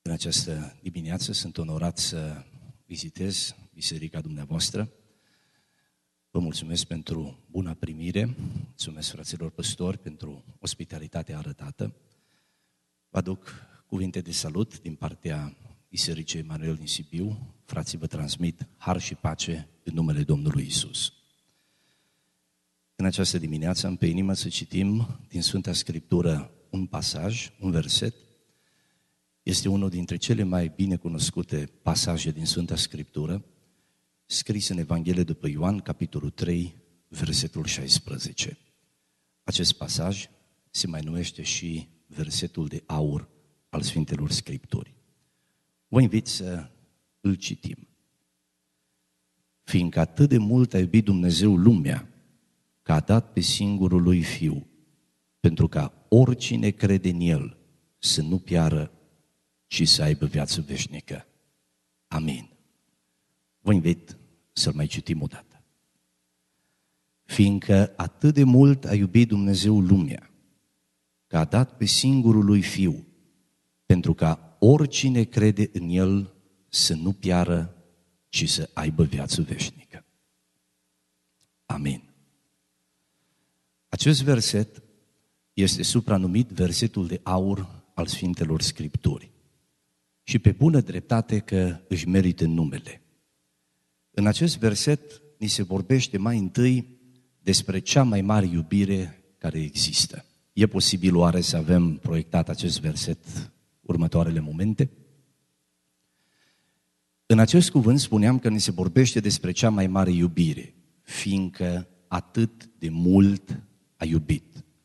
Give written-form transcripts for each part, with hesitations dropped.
În această dimineață sunt onorat să vizitez biserica dumneavoastră. Vă mulțumesc pentru buna primire, mulțumesc fraților păstori pentru ospitalitatea arătată. Vă aduc cuvinte de salut din partea Bisericii Emanuel din Sibiu. Frații vă transmit har și pace în numele Domnului Isus. În această dimineață am pe inimă să citim din Sfânta Scriptură un pasaj, un verset. Este unul dintre cele mai bine cunoscute pasaje din Sfânta Scriptură, scris în Evanghelie după Ioan, capitolul 3, versetul 16. Acest pasaj se mai numește și versetul de aur al Sfintelor Scripturi. Vă invit să îl citim. Fiindcă atât de mult a iubit Dumnezeu lumea, că a dat pe singurul lui Fiu, pentru ca oricine crede în El să nu piară, ci să aibă viață veșnică. Amin. Vă invit să-l mai citim o dată. Fiindcă atât de mult a iubit Dumnezeu lumea, că a dat pe singurul lui Fiu, pentru ca oricine crede în El să nu piară, ci să aibă viață veșnică. Amin. Acest verset este supranumit versetul de aur al Sfintelor Scripturi. Și pe bună dreptate că își merită numele. În acest verset ni se vorbește mai întâi despre cea mai mare iubire care există. E posibil oare să avem proiectat acest verset următoarele momente? În acest cuvânt spuneam că ni se vorbește despre cea mai mare iubire, fiindcă atât de mult a iubit.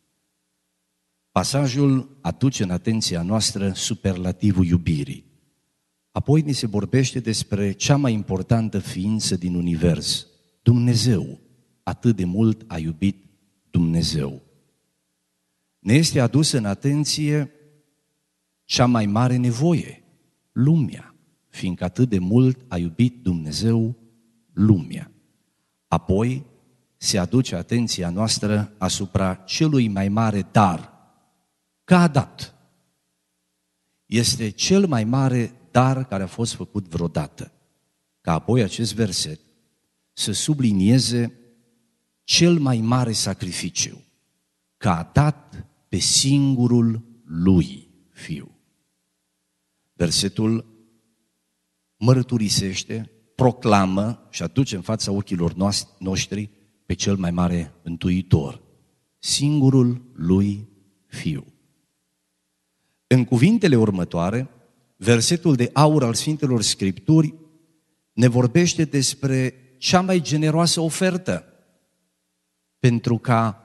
Pasajul aduce în atenția noastră superlativul iubirii. Apoi ni se vorbește despre cea mai importantă ființă din univers, Dumnezeu. Atât de mult a iubit Dumnezeu. Ne este adusă în atenție cea mai mare nevoie, lumea, fiindcă atât de mult a iubit Dumnezeu lumea. Apoi se aduce atenția noastră asupra celui mai mare dar, că a dat. Este cel mai mare dar care a fost făcut vreodată. Ca apoi acest verset să sublinieze cel mai mare sacrificiu, că a dat pe singurul lui Fiu. Versetul mărturisește, proclamă și aduce în fața ochilor noștri pe cel mai mare Mântuitor, singurul lui Fiu. În cuvintele următoare, versetul de aur al Sfintelor Scripturi ne vorbește despre cea mai generoasă ofertă pentru ca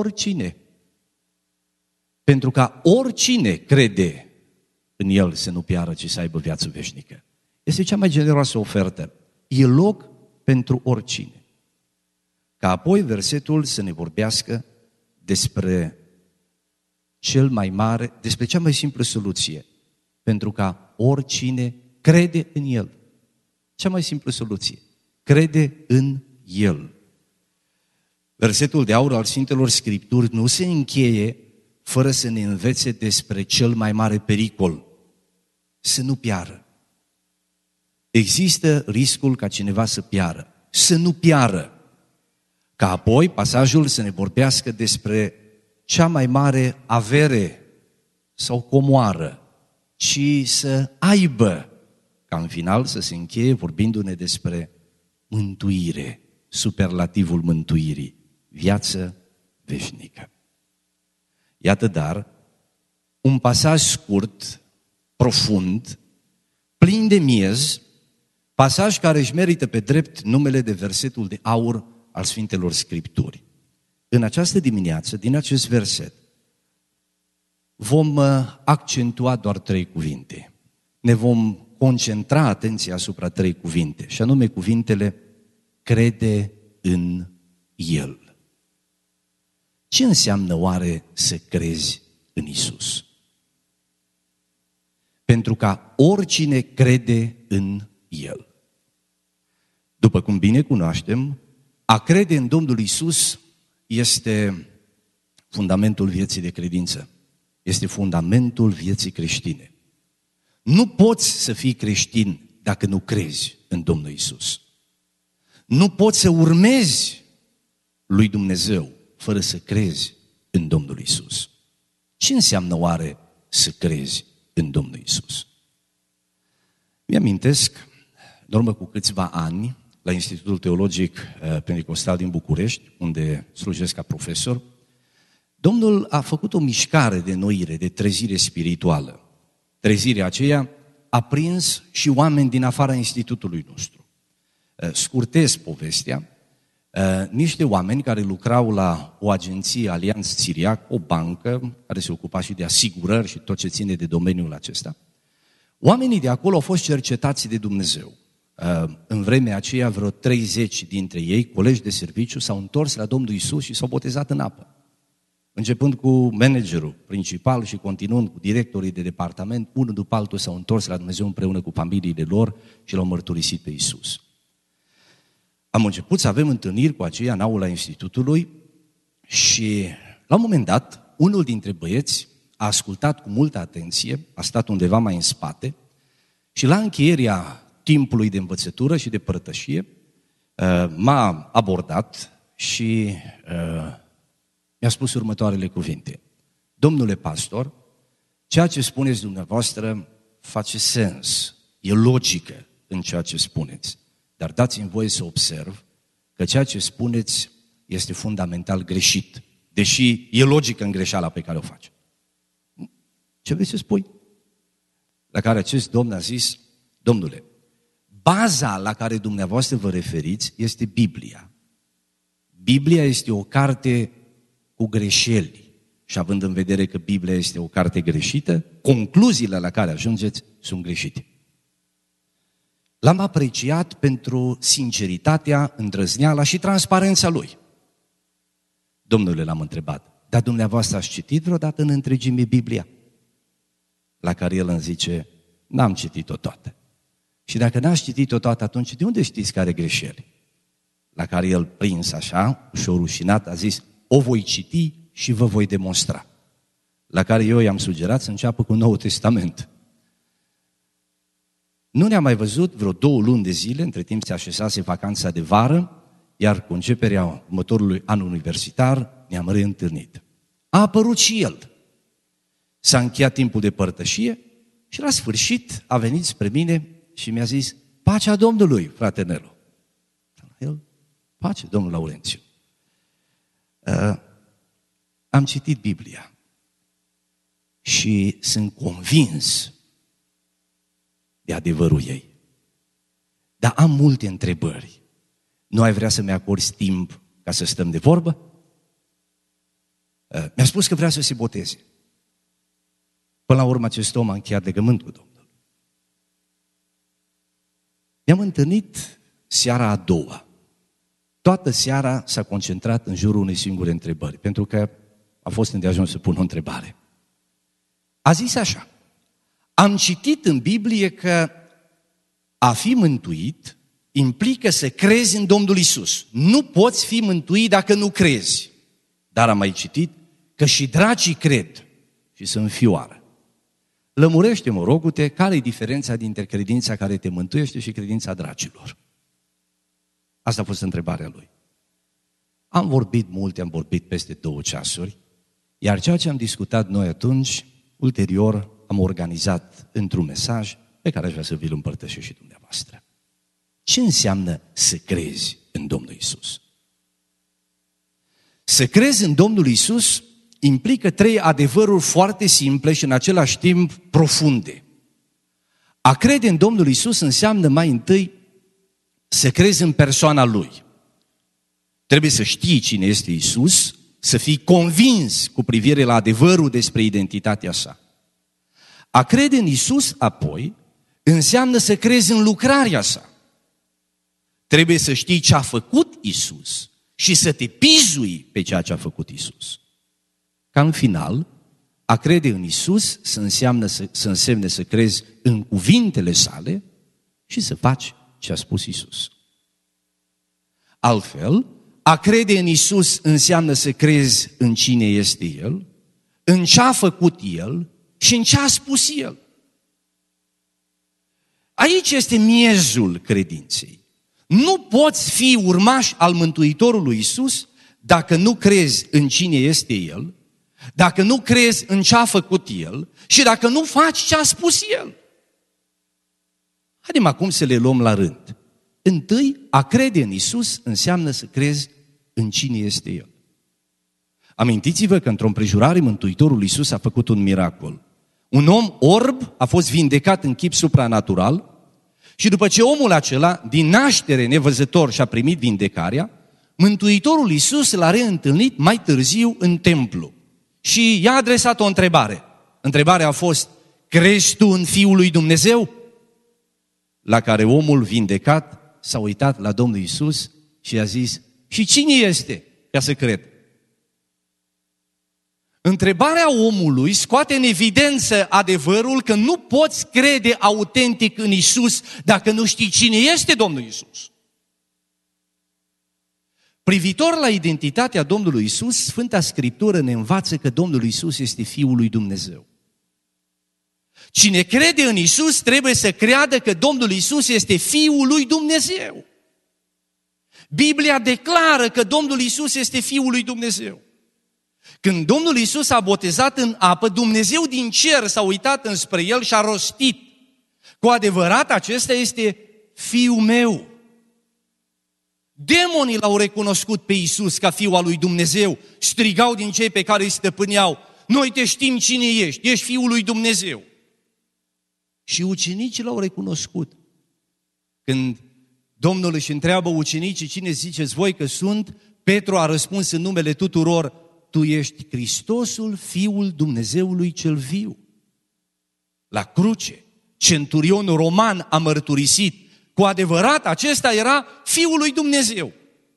oricine crede în El să nu piară, ci să aibă viață veșnică. Este cea mai generoasă ofertă. E loc pentru oricine. Ca apoi versetul să ne vorbească despre despre cea mai simplă soluție, pentru ca oricine crede în El. Cea mai simplă soluție. Crede în El. Versetul de aur al Sfintelor Scripturi nu se încheie fără să ne învețe despre cel mai mare pericol, să nu piară. Există riscul ca cineva să piară, să nu piară. Ca apoi pasajul să ne vorbească despre cea mai mare avere sau comoară, ci să aibă, ca în final să se încheie vorbindu-ne despre mântuire, superlativul mântuirii, viață veșnică. Iată dar un pasaj scurt, profund, plin de miez, pasaj care își merită pe drept numele de versetul de aur al Sfintelor Scripturi. În această dimineață, din acest verset, vom accentua doar 3 cuvinte. Ne vom concentra atenția asupra 3 cuvinte, și anume cuvintele crede în El. Ce înseamnă oare să crezi în Isus? Pentru ca oricine crede în El. După cum bine cunoaștem, a crede în Domnul Isus este fundamentul vieții de credință. Este fundamentul vieții creștine. Nu poți să fii creștin dacă nu crezi în Domnul Iisus. Nu poți să urmezi lui Dumnezeu fără să crezi în Domnul Iisus. Ce înseamnă oare să crezi în Domnul Iisus? Mi-amintesc, în urmă cu câțiva ani, la Institutul Teologic Pentecostal din București, unde slujesc ca profesor, Domnul a făcut o mișcare de înnoire, de trezire spirituală. Trezirea aceea a prins și oameni din afara institutului nostru. Scurtez povestea, niște oameni care lucrau la o agenție Allianz Țiriac, o bancă care se ocupa și de asigurări și tot ce ține de domeniul acesta. Oamenii de acolo au fost cercetați de Dumnezeu. În vremea aceea, vreo 30 dintre ei, colegi de serviciu, s-au întors la Domnul Iisus și s-au botezat în apă. Începând cu managerul principal și continuând cu directorii de departament, unul după altul s-au întors la Dumnezeu împreună cu familiile lor și l-au mărturisit pe Iisus. Am început să avem întâlniri cu aceia în aula institutului și la un moment dat, unul dintre băieți a ascultat cu multă atenție, a stat undeva mai în spate și la încheierea timpului de învățătură și de părtășie m-a abordat și mi-a spus următoarele cuvinte. Domnule pastor, ceea ce spuneți dumneavoastră face sens, e logică în ceea ce spuneți, dar dați-mi voie să observ că ceea ce spuneți este fundamental greșit, deși e logică în greșeala pe care o faci. Ce vrei să spui? La care acest domn a zis, domnule, baza la care dumneavoastră vă referiți este Biblia. Biblia este o carte cu greșeli și având în vedere că Biblia este o carte greșită, concluziile la care ajungeți sunt greșite. L-am apreciat pentru sinceritatea, îndrăzneala și transparența lui. Domnule, l-am întrebat, dar dumneavoastră ați citit vreodată în întregime Biblia? La care el îmi zice, n-am citit-o toată. Și dacă n-ați citit-o toată, atunci de unde știți că are greșeli? La care el, prins așa, ușor rușinat, a zis, o voi citi și vă voi demonstra. La care eu i-am sugerat să înceapă cu Noul Testament. Nu ne-am mai văzut vreo 2 luni de zile, între timp se așezase vacanța de vară, iar cu începerea următorului an universitar ne-am reîntâlnit. A apărut și el. S-a încheiat timpul de părtășie și la sfârșit a venit spre mine și mi-a zis, pacea Domnului, frate Nelu. El, pace, domnul Laurențiu. Am citit Biblia și sunt convins de adevărul ei. Dar am multe întrebări. Nu ai vrea să-mi acorzi timp ca să stăm de vorbă? Mi-a spus că vrea să se boteze. Până la urmă acest om a încheiat legământ cu Domnul. Ne-am întâlnit seara a doua. Toată seara s-a concentrat în jurul unei singure întrebări, pentru că a fost îndeajuns să pun o întrebare. A zis așa, am citit în Biblie că a fi mântuit implică să crezi în Domnul Iisus. Nu poți fi mântuit dacă nu crezi. Dar am mai citit că și dracii cred și se înfioară. Lămurește-mă, rog-te, care e diferența dintre credința care te mântuiește și credința dracilor? Asta a fost întrebarea lui. Am vorbit multe, am vorbit peste 2 ceasuri, iar ceea ce am discutat noi atunci, ulterior am organizat într-un mesaj pe care aș vrea să vi-l împărtășesc și dumneavoastră. Ce înseamnă să crezi în Domnul Iisus? Să crezi în Domnul Iisus implică 3 adevăruri foarte simple și în același timp profunde. A crede în Domnul Iisus înseamnă mai întâi să crezi în persoana Lui. Trebuie să știi cine este Iisus, să fii convins cu privire la adevărul despre identitatea sa. A crede în Iisus, apoi, înseamnă să crezi în lucrarea sa. Trebuie să știi ce a făcut Iisus și să te bizui pe ceea ce a făcut Iisus. Ca în final, a crede în Iisus să însemne să crezi în cuvintele sale și să faci ce a spus Iisus. Altfel, a crede în Iisus înseamnă să crezi în cine este El, în ce a făcut El și în ce a spus El. Aici este miezul credinței. Nu poți fi urmaș al Mântuitorului Iisus dacă nu crezi în cine este El, dacă nu crezi în ce a făcut El și dacă nu faci ce a spus El. Haidem acum să le luăm la rând. Întâi, a crede în Iisus înseamnă să crezi în cine este El. Amintiți-vă că într-o împrejurare Mântuitorul Iisus a făcut un miracol. Un om orb a fost vindecat în chip supranatural și după ce omul acela, din naștere nevăzător, și-a primit vindecarea, Mântuitorul Iisus l-a reîntâlnit mai târziu în templu și i-a adresat o întrebare. Întrebarea a fost: crezi tu în Fiul lui Dumnezeu? La care omul vindecat s-a uitat la Domnul Iisus și a zis: și cine este ca să cred? Întrebarea omului scoate în evidență adevărul că nu poți crede autentic în Iisus dacă nu știi cine este Domnul Iisus. Privitor la identitatea Domnului Iisus, Sfânta Scriptură ne învață că Domnul Iisus este Fiul lui Dumnezeu. Cine crede în Iisus trebuie să creadă că Domnul Iisus este Fiul lui Dumnezeu. Biblia declară că Domnul Iisus este Fiul lui Dumnezeu. Când Domnul Iisus a botezat în apă, Dumnezeu din cer s-a uitat înspre El și a rostit: cu adevărat, acesta este Fiul meu. Demonii l-au recunoscut pe Iisus ca Fiul al lui Dumnezeu, strigau din cei pe care îi stăpâneau: noi te știm cine ești Fiul lui Dumnezeu. Și ucenicii l-au recunoscut. Când Domnul își întreabă ucenicii: cine ziceți voi că sunt? Petru a răspuns în numele tuturor: tu ești Hristosul, Fiul Dumnezeului cel viu. La cruce, centurionul roman a mărturisit: cu adevărat, acesta era Fiul lui Dumnezeu.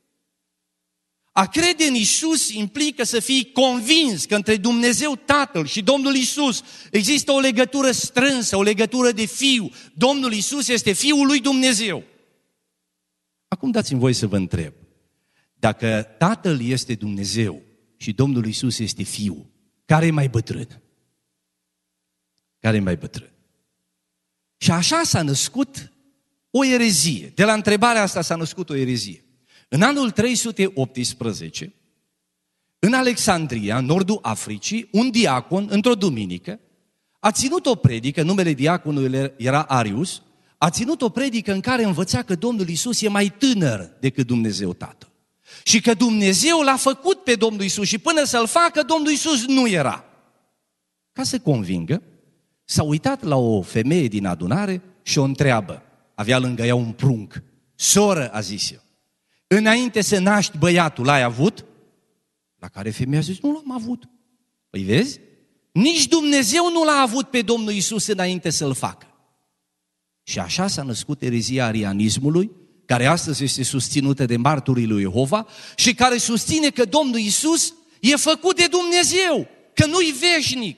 A crede în Iisus implică să fii convins că între Dumnezeu Tatăl și Domnul Iisus există o legătură strânsă, o legătură de fiu. Domnul Iisus este Fiul lui Dumnezeu. Acum dați-mi voie să vă întreb: dacă Tatăl este Dumnezeu și Domnul Iisus este Fiul, care e mai bătrân? Care e mai bătrân? Și așa s-a născut o erezie. De la întrebarea asta s-a născut o erezie. În anul 318, în Alexandria, în nordul Africii, un diacon, într-o duminică, a ținut o predică, numele diaconului era Arius, a ținut o predică în care învăța că Domnul Iisus e mai tânăr decât Dumnezeu Tatăl. Și că Dumnezeu l-a făcut pe Domnul Iisus și până să-l facă, Domnul Iisus nu era. Ca să convingă, s-a uitat la o femeie din adunare și o întreabă. Avea lângă ea un prunc. Soră, a zis el, înainte să naști băiatul, l-ai avut? La care femeia a zis: nu l-am avut. Păi vezi? Nici Dumnezeu nu l-a avut pe Domnul Iisus înainte să-l facă. Și așa s-a născut erezia arianismului, care astăzi este susținută de marturii lui Jehova și care susține că Domnul Iisus e făcut de Dumnezeu, că nu-i veșnic.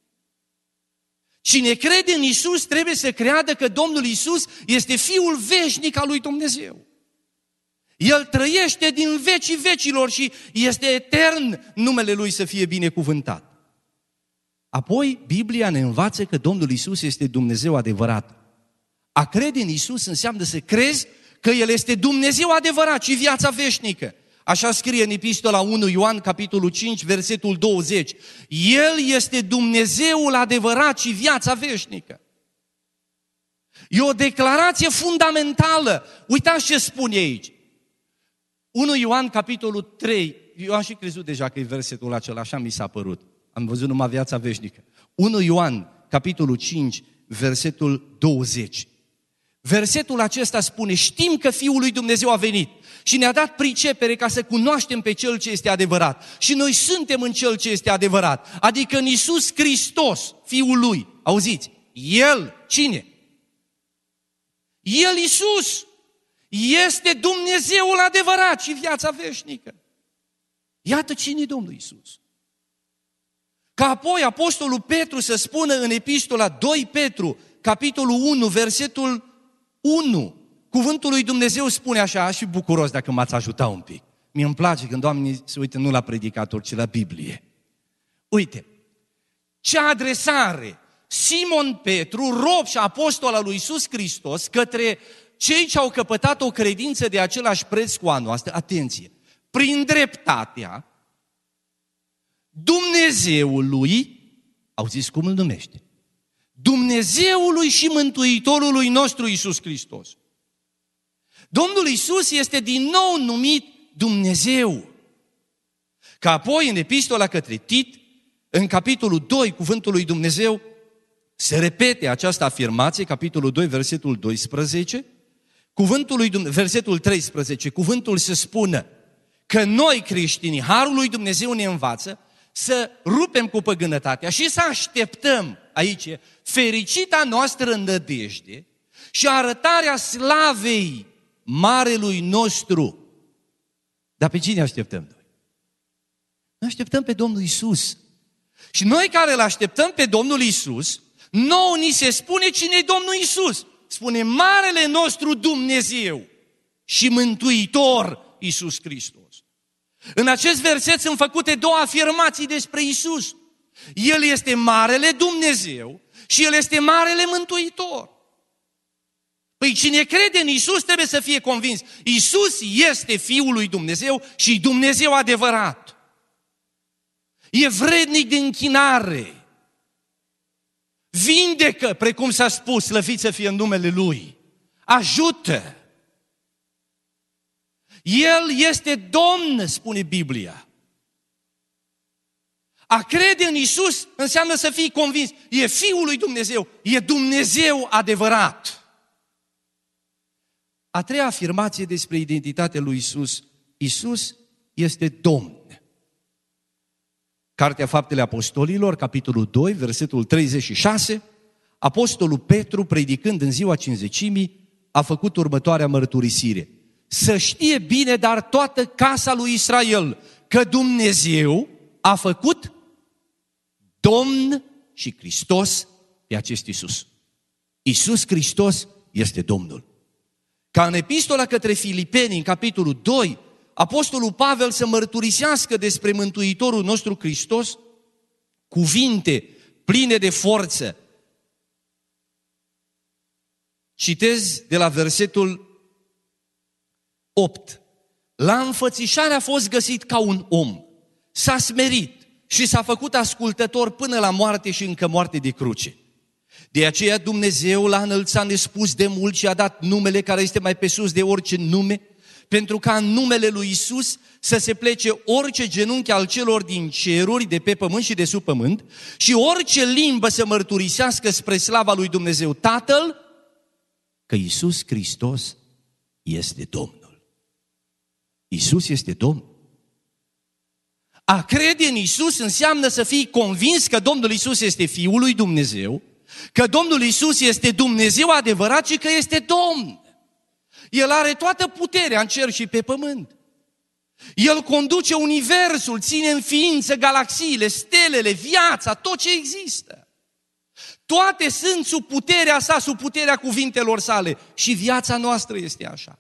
Cine crede în Iisus trebuie să creadă că Domnul Iisus este Fiul veșnic al lui Dumnezeu. El trăiește din vecii vecilor și este etern, numele Lui să fie binecuvântat. Apoi, Biblia ne învață că Domnul Iisus este Dumnezeu adevărat. A crede în Iisus înseamnă să crezi că El este Dumnezeu adevărat și viața veșnică. Așa scrie în epistola 1 Ioan, capitolul 5, versetul 20. El este Dumnezeul adevărat și viața veșnică. E o declarație fundamentală. Uitați ce spune aici. 1 Ioan, capitolul 3. Eu am și crezut deja că e versetul acela, așa mi s-a părut. Am văzut numai viața veșnică. 1 Ioan, capitolul 5, versetul 20. Versetul acesta spune: știm că Fiul lui Dumnezeu a venit și ne-a dat pricepere ca să cunoaștem pe Cel ce este adevărat. Și noi suntem în Cel ce este adevărat, adică în Iisus Hristos, Fiul Lui. Auziți? El, cine? El, Iisus, este Dumnezeul adevărat și viața veșnică. Iată cine e Domnul Iisus. Ca apoi apostolul Petru să spună în epistola 2 Petru, capitolul 1, versetul 1, cuvântul lui Dumnezeu spune așa, și bucuros dacă m-ați ajutat un pic. Mie îmi place când oamenii se uită nu la predicator, ci la Biblie. Uite, ce adresare, Simon Petru, rob și apostol al lui Iisus Hristos, către cei ce au căpătat o credință de același preț cu a noastră, atenție, prin dreptatea Dumnezeului, auziți cum îl numește? Dumnezeului și Mântuitorului nostru Iisus Hristos. Domnul Iisus este din nou numit Dumnezeu. Că apoi în epistola către Tit, în capitolul 2, cuvântul lui Dumnezeu, se repete această afirmație, capitolul 2, versetul 12, versetul 13, cuvântul se spune că noi creștinii, harul lui Dumnezeu ne învață să rupem cu păgânătatea și să așteptăm, aici, fericita noastră nădejde și arătarea slavei marelui nostru. Dar pe cine așteptăm noi? Noi așteptăm pe Domnul Iisus. Și noi care îl așteptăm pe Domnul Iisus, nouă ni se spune cine e Domnul Iisus. Spune marele nostru Dumnezeu și Mântuitor Iisus Hristos. În acest verset sunt făcute două afirmații despre Iisus. El este marele Dumnezeu și El este marele Mântuitor. Păi cine crede în Iisus trebuie să fie convins. Iisus este Fiul lui Dumnezeu și Dumnezeu adevărat. E vrednic de închinare. Vindecă, precum s-a spus, slăvit să fie în numele Lui. Ajută. El este Domn, spune Biblia. A crede în Iisus înseamnă să fii convins. E Fiul lui Dumnezeu, e Dumnezeu adevărat. A treia afirmație despre identitatea lui Iisus. Iisus este Domn. Cartea Faptele Apostolilor, capitolul 2, versetul 36, apostolul Petru, predicând în ziua Cincizecimii, a făcut următoarea mărturisire. Să știe bine, dar toată casa lui Israel, că Dumnezeu a făcut Domn și Hristos pe acest Iisus. Iisus Hristos este Domnul. Ca în epistola către Filipeni, în capitolul 2, apostolul Pavel să mărturisească despre Mântuitorul nostru Hristos, cuvinte pline de forță. Citez de la versetul 8. La înfățișare a fost găsit ca un om, s-a smerit și s-a făcut ascultător până la moarte și încă moarte de cruce. De aceea Dumnezeu l-a înălțat nespus de mult și a dat numele care este mai pe sus de orice nume, pentru ca în numele lui Iisus să se plece orice genunchi al celor din ceruri, de pe pământ și de sub pământ, și orice limbă să mărturisească spre slava lui Dumnezeu Tatăl, că Iisus Hristos este Domnul. Iisus este Domn. A crede în Iisus înseamnă să fii convins că Domnul Iisus este Fiul lui Dumnezeu, că Domnul Iisus este Dumnezeu adevărat și că este Domn. El are toată puterea în cer și pe pământ. El conduce universul, ține în ființă galaxiile, stelele, viața, tot ce există. Toate sunt sub puterea sa, sub puterea cuvintelor sale. Și viața noastră este așa.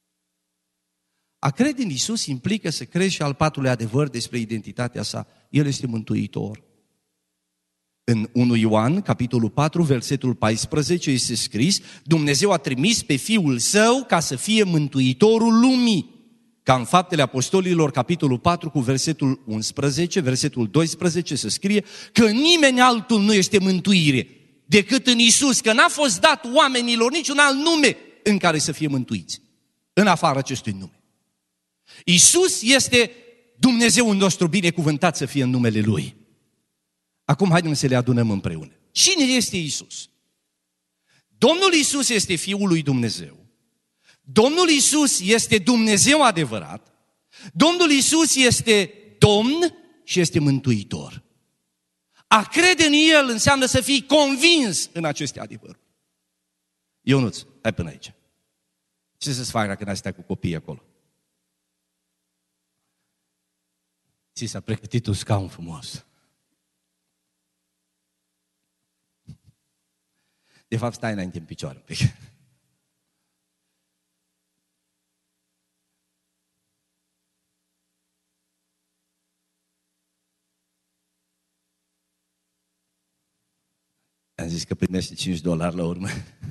A crede în Iisus implică să crezi și al patrulea adevăr despre identitatea sa. El este Mântuitor. În 1 Ioan, capitolul 4, versetul 14, este scris: Dumnezeu a trimis pe Fiul Său ca să fie Mântuitorul lumii. Ca în Faptele Apostolilor, capitolul 4, cu versetul 11, versetul 12, se scrie că nimeni altul nu este mântuire decât în Iisus, că n-a fost dat oamenilor niciun alt nume în care să fie mântuiți, în afara acestui nume. Iisus este Dumnezeul nostru, binecuvântat să fie în numele Lui. Acum haideți să le adunăm împreună. Cine este Iisus? Domnul Iisus este Fiul lui Dumnezeu. Domnul Iisus este Dumnezeu adevărat. Domnul Iisus este Domn și este Mântuitor. A crede în El înseamnă să fii convins în aceste adevăruri. Ionuț, hai până aici. Ce să-ți fac dacă n-ai stat cu copiii acolo? Ți s-a pregătit un scaun frumos. De fapt, stai înainte în picioare un pic. zis că primește $5 la urmă.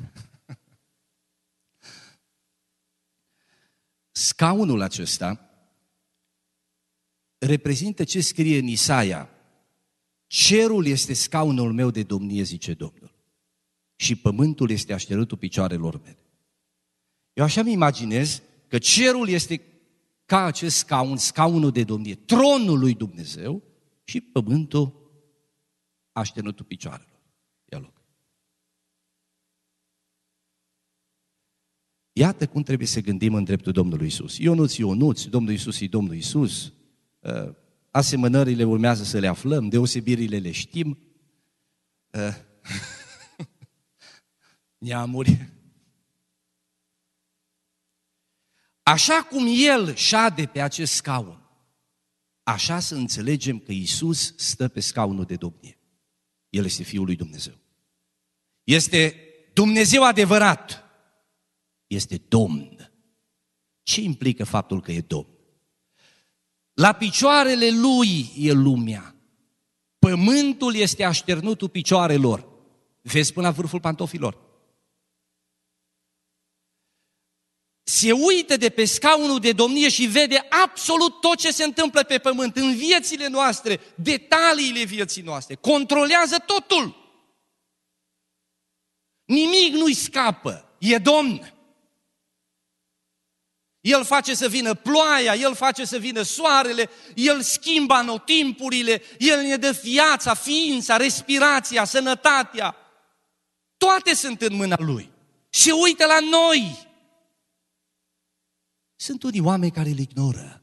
Scaunul acesta reprezintă ce scrie în Isaia. Cerul este scaunul meu de domnie, zice Domnul, și pământul este așterutul picioarelor mele. Eu așa mi imaginez că cerul este ca acest scaun, scaunul de domnie, tronul lui Dumnezeu, și pământul așterutul picioarelor. Ia loc. Iată cum trebuie să gândim în dreptul Domnului Iisus. Ionuț, Domnul Iisus e Domnul Iisus, asemănările urmează să le aflăm, deosebirile le știm, neamuri. Așa cum El șade pe acest scaun, așa să înțelegem că Iisus stă pe scaunul de domnie. El este Fiul lui Dumnezeu. Este Dumnezeu adevărat. Este Domn. Ce implică faptul că e Domn? La picioarele Lui e lumea. Pământul este așternutul picioarelor. Vezi până la vârful pantofilor. Se uită de pe scaunul de domnie și vede absolut tot ce se întâmplă pe pământ, în viețile noastre, detaliile vieții noastre. Controlează totul. Nimic nu-i scapă. E Domn. El face să vină ploaia, El face să vină soarele, El schimbă anotimpurile, El ne dă viața, ființa, respirația, sănătatea. Toate sunt în mâna Lui. Se uită la noi. Sunt unii oameni care îl ignoră.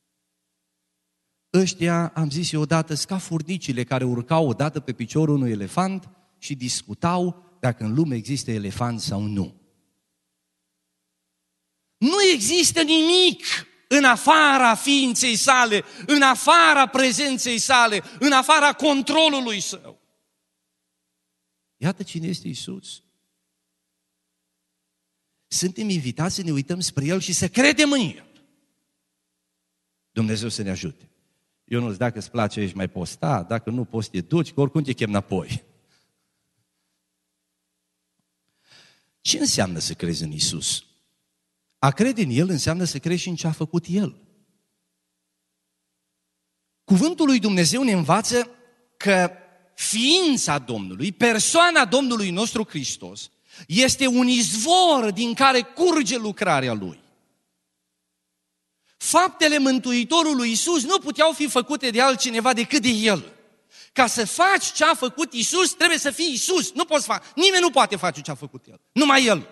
Ăștia, am zis eu odată, sunt ca furnicile care urcau odată pe piciorul unui elefant și discutau dacă în lume există elefant sau nu. Nu există nimic în afara ființei sale, în afara prezenței sale, în afara controlului său. Iată cine este Iisus. Suntem invitați să ne uităm spre El și să credem în El. Dumnezeu să ne ajute. Ionuț, dacă îți place, ești mai posta, dacă nu poți, te duci, că oricum te chem înapoi. Ce înseamnă să crezi în Iisus? A crede în El înseamnă să crezi și în ce a făcut El. Cuvântul lui Dumnezeu ne învață că ființa Domnului, persoana Domnului nostru Hristos, este un izvor din care curge lucrarea Lui. Faptele Mântuitorului Iisus nu puteau fi făcute de altcineva decât de El. Ca să faci ce a făcut Iisus, trebuie să fii Iisus. Nu poți face. Nimeni nu poate face ce a făcut El. Numai El.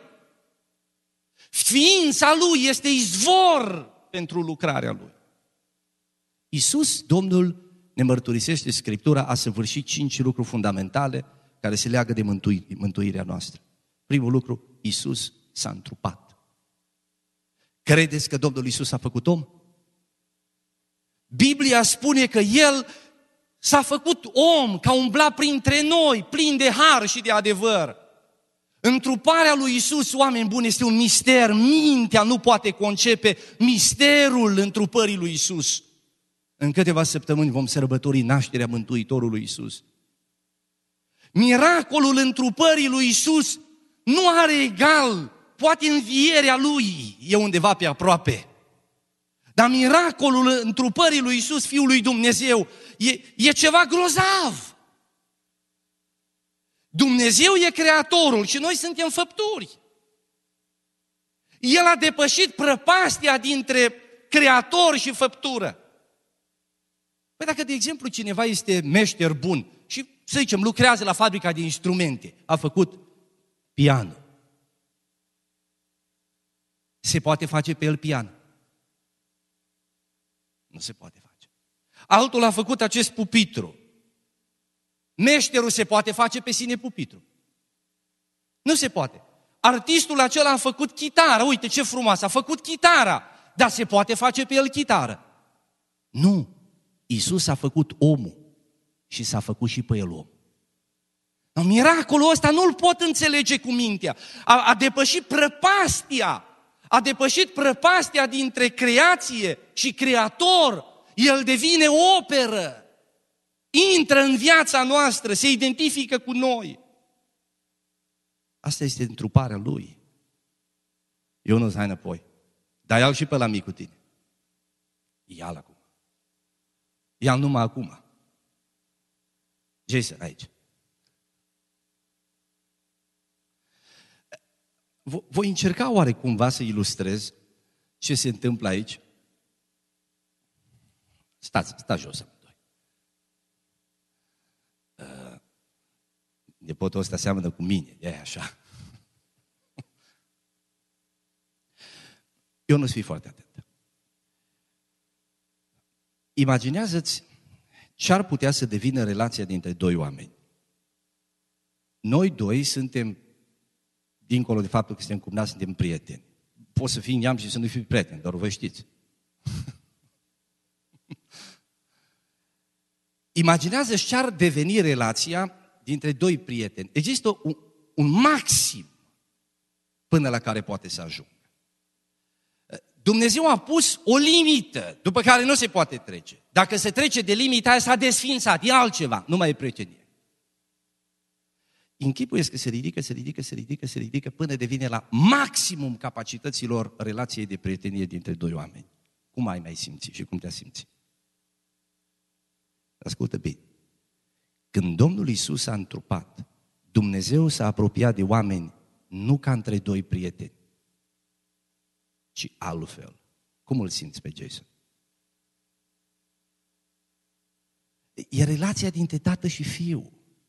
Ființa Lui este izvor pentru lucrarea Lui. Iisus, Domnul, ne mărturisește Scriptura, a săvârșit 5 lucruri fundamentale care se leagă de mântuirea noastră. Primul lucru, Iisus s-a întrupat. Credeți că Domnul Iisus a făcut om? Biblia spune că El s-a făcut om, că a umblat printre noi, plin de har și de adevăr. Întruparea lui Iisus, oameni buni, este un mister. Mintea nu poate concepe misterul întrupării lui Iisus. În câteva săptămâni vom sărbători nașterea Mântuitorului Iisus. Miracolul întrupării lui Iisus nu are egal. Poate învierea Lui e undeva pe aproape. Dar miracolul întrupării lui Iisus, Fiul lui Dumnezeu, e ceva grozav. Dumnezeu e creatorul și noi suntem făpturi. El a depășit prăpastia dintre creator și făptură. Păi dacă, de exemplu, cineva este meșter bun și, să zicem, lucrează la fabrica de instrumente, a făcut pian. Se poate face pe el pian? Nu se poate face. Altul a făcut acest pupitru. Meșterul se poate face pe sine pupitru? Nu se poate. Artistul acela a făcut chitară. Uite ce frumos, a făcut chitara. Dar se poate face pe el chitară? Nu. Iisus a făcut omul și s-a făcut și pe el om. Miracolul ăsta nu-l pot înțelege cu mintea. A depășit prăpastia. A depășit prăpastia dintre creație și creator. El devine operă. Intră în viața noastră, se identifică cu noi. Asta este întruparea Lui. Ionuț, hai înapoi. Dar ia-l și pe la mic cu tine. Ia-l acum. Ia-l numai acum. Jason, aici. Voi încerca oare cumva să ilustrez ce se întâmplă aici? Stați jos amândoi. Nepotul ăsta seamănă cu mine, e așa. Eu nu-ți fii foarte atent. Imaginează-ți ce ar putea să devină relația dintre doi oameni. Noi doi suntem, dincolo de faptul că suntem cumnați, suntem prieteni. Poți să fii neam și să nu fii prieten, doar vă știți. Imaginează-ți ce ar deveni relația dintre doi prieteni. Există un maxim până la care poate să ajungă. Dumnezeu a pus o limită după care nu se poate trece. Dacă se trece de limita aia, s-a desfințat, e altceva, nu mai e prietenie. Închipuiesc că se ridică până devine la maximum capacităților relației de prietenie dintre doi oameni. Cum ai mai simțit și cum te-a simțit? Ascultă bine. Când Domnul Iisus s-a întrupat, Dumnezeu s-a apropiat de oameni nu ca între doi prieteni, ci altfel. Cum îl simți pe Jason? E relația dintre tată și fiu.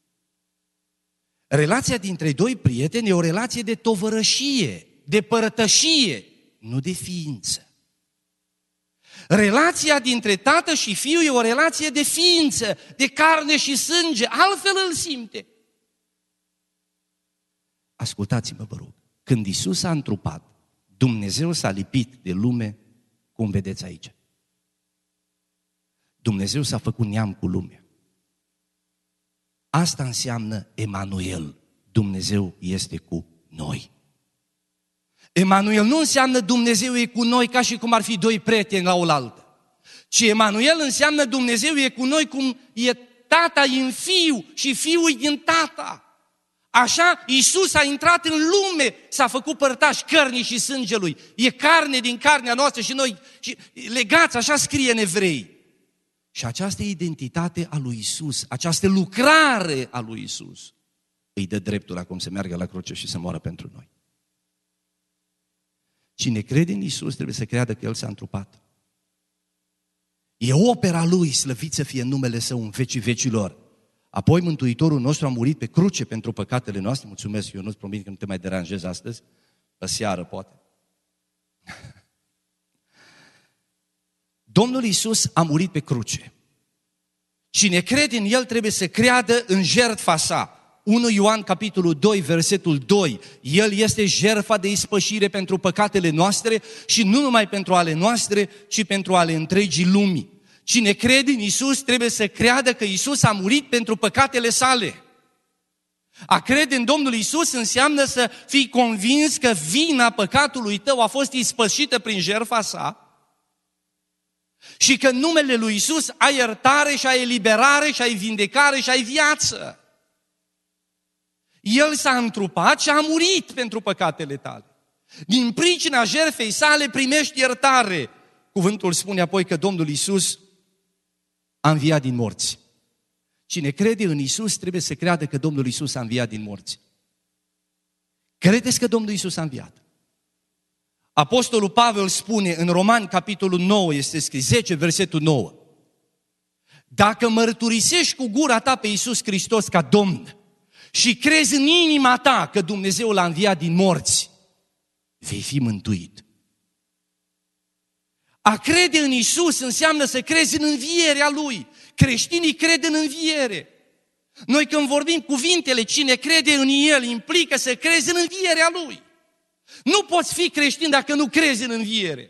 Relația dintre doi prieteni e o relație de tovărășie, de părătășie, nu de ființă. Relația dintre tată și fiu e o relație de ființă, de carne și sânge, altfel îl simte. Ascultați-mă, vă rog, când Iisus s-a întrupat, Dumnezeu s-a lipit de lume, cum vedeți aici. Dumnezeu s-a făcut neam cu lumea. Asta înseamnă Emanuel. Dumnezeu este cu noi. Emanuel nu înseamnă Dumnezeu e cu noi ca și cum ar fi doi prieteni la oaltă. Ci Emanuel înseamnă Dumnezeu e cu noi cum e tata în fiu și fiul din tata. Așa Iisus a intrat în lume, s-a făcut părtaș cărnii și sângelui. E carne din carnea noastră și noi legați, așa scrie în Evrei. Și această identitate a lui Iisus, această lucrare a lui Iisus, îi dă dreptul acum să meargă la cruce și să moară pentru noi. Cine crede în Iisus trebuie să creadă că El s-a întrupat. E opera Lui, slăvit să fie numele Său în vecii vecilor. Apoi Mântuitorul nostru a murit pe cruce pentru păcatele noastre. Mulțumesc, eu nu-ți promit că nu te mai deranjez astăzi, pe seară poate. Domnul Iisus a murit pe cruce. Cine crede în El trebuie să creadă în jertfa Sa. 1 Ioan, capitolul 2, versetul 2. El este jertfa de ispășire pentru păcatele noastre și nu numai pentru ale noastre, ci pentru ale întregii lumii. Cine crede în Iisus trebuie să creadă că Iisus a murit pentru păcatele sale. A crede în Domnul Iisus înseamnă să fii convins că vina păcatului tău a fost ispășită prin jertfa Sa și că în numele lui Iisus ai iertare și ai eliberare și ai vindecare și ai viață. El s-a întrupat și a murit pentru păcatele tale. Din pricina jertfei sale primești iertare. Cuvântul spune apoi că Domnul Iisus a înviat din morți. Cine crede în Iisus trebuie să creadă că Domnul Iisus a înviat din morți. Credeți că Domnul Iisus a înviat? Apostolul Pavel spune în Romani, capitolul 9, este scris, 10, versetul 9. Dacă mărturisești cu gura ta pe Iisus Hristos ca Domn și crezi în inima ta că Dumnezeu l-a înviat din morți, vei fi mântuit. A crede în Iisus înseamnă să crezi în învierea Lui. Creștinii cred în înviere. Noi când vorbim cuvintele, cine crede în El, implică să crezi în învierea Lui. Nu poți fi creștin dacă nu crezi în înviere.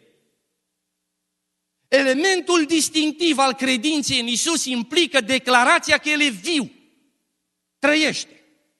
Elementul distinctiv al credinței în Iisus implică declarația că El e viu, trăiește.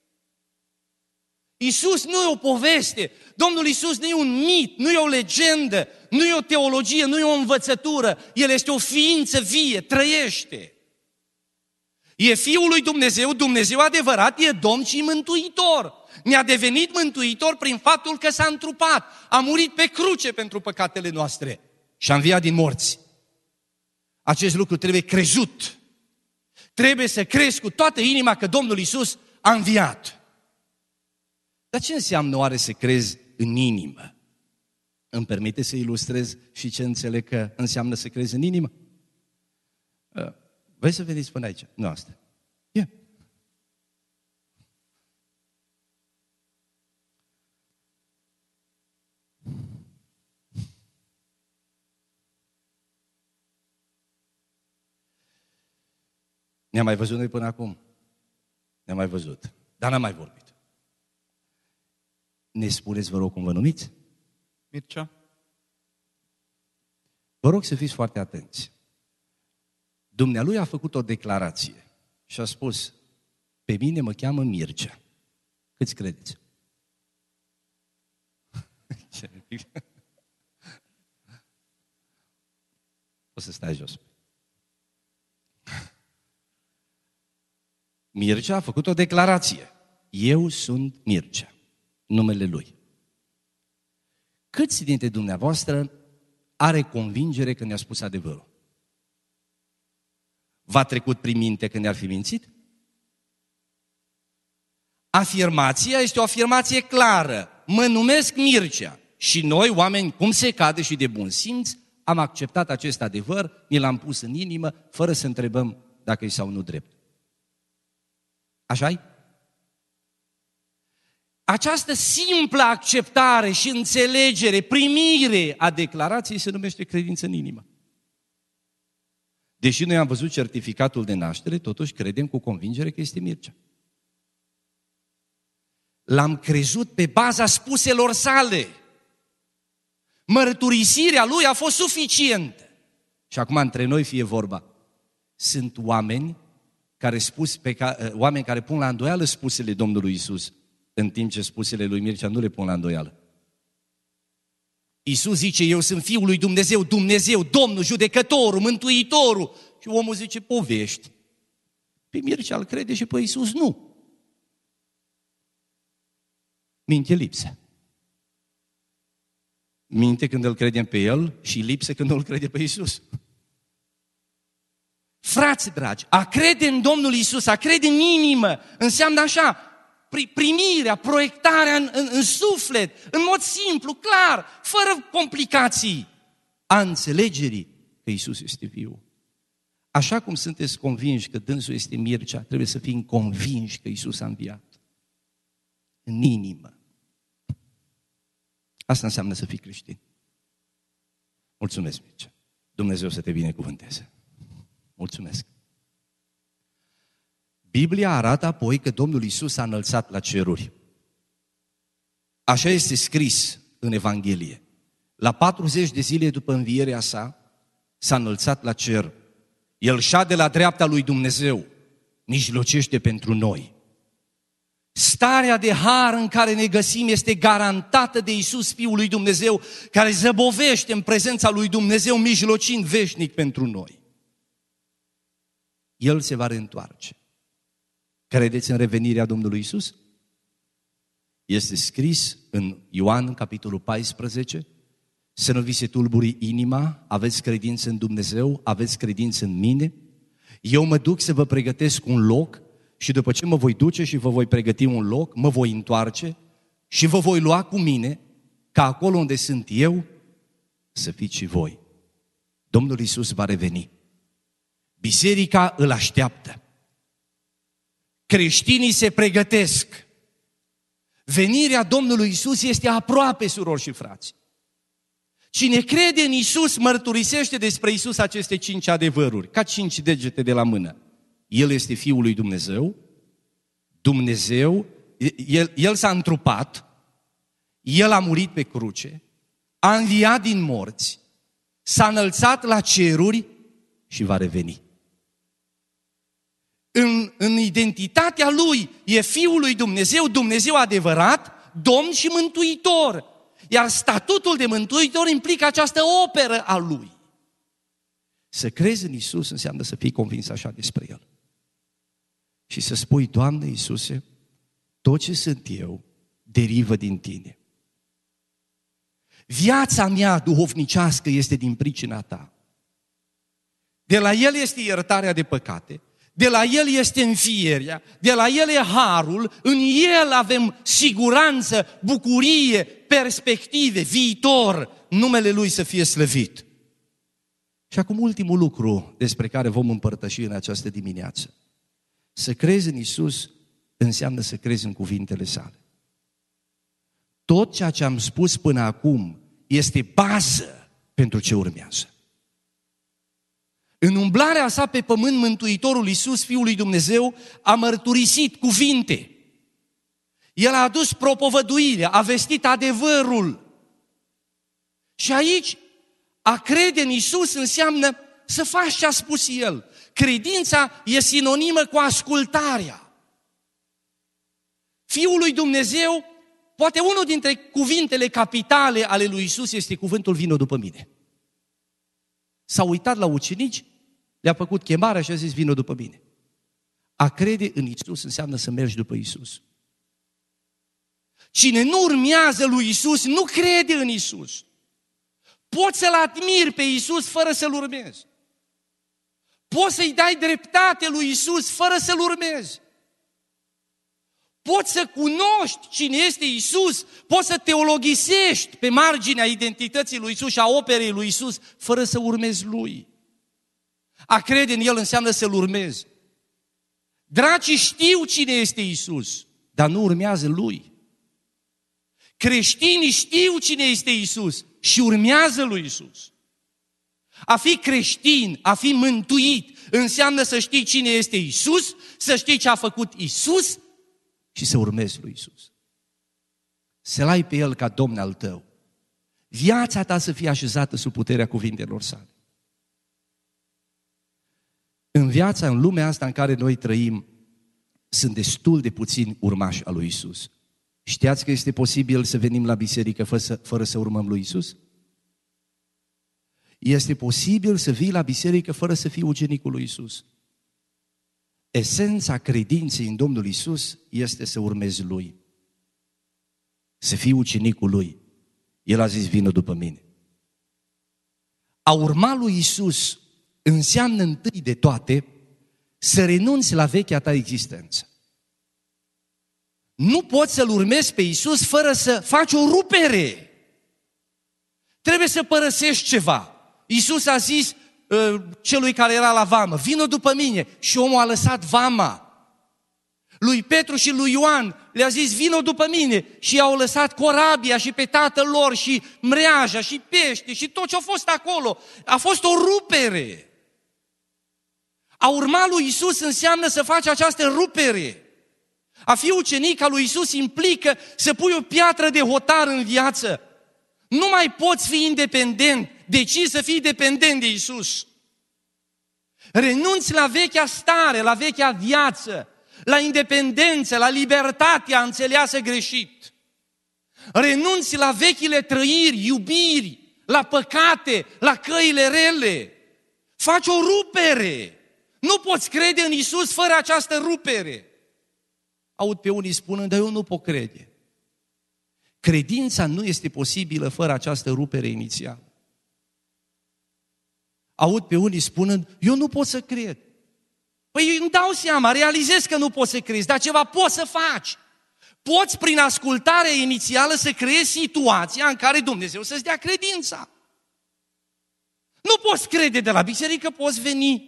Iisus nu e o poveste, Domnul Iisus nu e un mit, nu e o legendă, nu e o teologie, nu e o învățătură, El este o ființă vie, trăiește. E Fiul lui Dumnezeu, Dumnezeu adevărat, e Domn și Mântuitor. Ne-a devenit mântuitor prin faptul că s-a întrupat, a murit pe cruce pentru păcatele noastre și a înviat din morți. Acest lucru trebuie crezut. Trebuie să crezi cu toată inima că Domnul Iisus a înviat. Dar ce înseamnă oare să crezi în inimă? Îmi permite să ilustrez și ce înțeleg că înseamnă să crezi în inimă? Vrei să veniți până aici? Nu asta. Yeah. Ne-am mai văzut noi până acum? Ne-am mai văzut, dar n-am mai vorbit. Ne spuneți, vă rog, cum vă numiți? Mircea. Vă rog să fiți foarte atenți. Dumnealui a făcut o declarație și a spus, pe mine mă cheamă Mircea. Câți credeți? O să stai jos. Mircea a făcut o declarație. Eu sunt Mircea, numele lui. Câți dintre dumneavoastră are convingere că ne-a spus adevărul? V-a trecut prin minte că ne-ar fi mințit? Afirmația este o afirmație clară. Mă numesc Mircea. Și noi, oameni, cum se cade și de bun simț, am acceptat acest adevăr, ni l-am pus în inimă, fără să întrebăm dacă e sau nu drept. Așa-i? Această simplă acceptare și înțelegere, primire a declarației se numește credință în inimă. Deși noi am văzut certificatul de naștere, totuși credem cu convingere că este Mircea. L-am crezut pe baza spuselor sale. Mărturisirea lui a fost suficientă. Și acum între noi fie vorba. Sunt oameni care pun la îndoială spusele Domnului Iisus, în timp ce spusele lui Mircea nu le pun la îndoială. Iisus zice, eu sunt Fiul lui Dumnezeu, Dumnezeu, Domnul, Judecătorul, Mântuitorul. Și omul zice, povești. Pe Mircea îl crede și pe Iisus nu. Minte lipsă. Minte când îl credem pe el și lipsă când nu îl crede pe Iisus. Frați dragi, a crede în Domnul Iisus, a crede în inimă, înseamnă așa, primirea, proiectarea în suflet, în mod simplu, clar, fără complicații, a înțelegerii că Iisus este Fiul. Așa cum sunteți convinși că dânsul este Mircea, trebuie să fim convinși că Iisus a înviat. În inimă. Asta înseamnă să fii creștin. Mulțumesc, Mircea. Dumnezeu să te binecuvânteze. Mulțumesc. Biblia arată apoi că Domnul Iisus s-a înălțat la ceruri. Așa este scris în Evanghelie. La 40 de zile după învierea sa, s-a înălțat la cer. El șade la dreapta lui Dumnezeu, mijlocește pentru noi. Starea de har în care ne găsim este garantată de Iisus, Fiul lui Dumnezeu, care zăbovește în prezența lui Dumnezeu, mijlocind veșnic pentru noi. El se va reîntoarce. Credeți în revenirea Domnului Iisus? Este scris în Ioan, capitolul 14, să nu vi se tulburi inima, aveți credință în Dumnezeu, aveți credință în mine. Eu mă duc să vă pregătesc un loc și după ce mă voi duce și vă voi pregăti un loc, mă voi întoarce și vă voi lua cu mine, ca acolo unde sunt eu, să fiți și voi. Domnul Iisus va reveni. Biserica îl așteaptă. Creștinii se pregătesc. Venirea Domnului Iisus este aproape, surori și frați. Cine crede în Iisus mărturisește despre Iisus aceste 5 adevăruri, ca 5 degete de la mână. El este Fiul lui Dumnezeu, El s-a întrupat, El a murit pe cruce, a înviat din morți, s-a înălțat la ceruri și va reveni. În identitatea Lui e Fiul lui Dumnezeu, Dumnezeu adevărat, Domn și Mântuitor. Iar statutul de Mântuitor implică această operă a Lui. Să crezi în Iisus înseamnă să fii convins așa despre El. și să spui, Doamne Iisuse, tot ce sunt eu derivă din Tine. Viața mea duhovnicească este din pricina Ta. De la El este iertarea de păcate, de la El este înfierea, de la El e harul, în El avem siguranță, bucurie, perspective, viitor, numele Lui să fie slăvit. Și acum ultimul lucru despre care vom împărtăși în această dimineață. Să crezi în Iisus înseamnă să crezi în cuvintele Sale. Tot ceea ce am spus până acum este bază pentru ce urmează. În umblarea sa pe pământ, Mântuitorul Iisus, Fiul lui Dumnezeu, a mărturisit cuvinte. El a adus propovăduirea, a vestit adevărul. Și aici, a crede în Iisus înseamnă să faci ce a spus El. Credința e sinonimă cu ascultarea. Fiul lui Dumnezeu, poate unul dintre cuvintele capitale ale lui Iisus este cuvântul vino după mine. S-a uitat la ucenici, le-a făcut chemarea și a zis vino după mine. A crede în Iisus înseamnă să mergi după Iisus. Cine nu urmează lui Iisus, nu crede în Iisus. Poți să-L admiri pe Iisus fără să-L urmezi. Poți să-i dai dreptate lui Iisus fără să-L urmezi. Poți să cunoști cine este Iisus, poți să teologisești pe marginea identității lui Iisus și a operei lui Iisus fără să urmezi Lui. A crede în El înseamnă să-L urmezi. Dracii știu cine este Iisus, dar nu urmează Lui. Creștinii știu cine este Iisus și urmează lui Iisus. A fi creștin, a fi mântuit, înseamnă să știi cine este Iisus, să știi ce a făcut Iisus și să urmezi lui Iisus. Să-L ai pe El ca Domn al tău. Viața ta să fie așezată sub puterea cuvintelor Sale. În viața, în lumea asta în care noi trăim, sunt destul de puțini urmași al lui Iisus. Știați că este posibil să venim la biserică fără să urmăm lui Iisus? Este posibil să vii la biserică fără să fii ucenicul lui Iisus. Esența credinței în Domnul Iisus este să urmezi Lui. Să fii ucenicul Lui. El a zis, vină după mine. A urma lui Iisus înseamnă întâi de toate să renunți la vechea ta existență. Nu poți să-L urmezi pe Iisus fără să faci o rupere. Trebuie să părăsești ceva. Iisus a zis celui care era la vamă, vină după mine, și omul a lăsat vama. Lui Petru și lui Ioan le-a zis, vină după mine, și i-au lăsat corabia și pe tatăl lor și mreaja și pește și tot ce a fost acolo. A fost o rupere. A urma lui Iisus înseamnă să faci această rupere. A fi ucenic al lui Iisus implică să pui o piatră de hotar în viață. Nu mai poți fi independent, decizi să fii dependent de Iisus. Renunți la vechea stare, la vechea viață, la independență, la libertatea înțeleasă greșit. Renunți la vechile trăiri, iubiri, la păcate, la căile rele. Faci o rupere. Nu poți crede în Iisus fără această rupere. Aud pe unii spunând, dar eu nu pot crede. Credința nu este posibilă fără această rupere inițială. Aud pe unii spunând, eu nu pot să cred. Păi îmi dau seama, realizez că nu poți să crezi, dar ceva poți să faci. Poți prin ascultarea inițială să creezi situația în care Dumnezeu să-ți dea credința. Nu poți crede de la biserică, poți veni.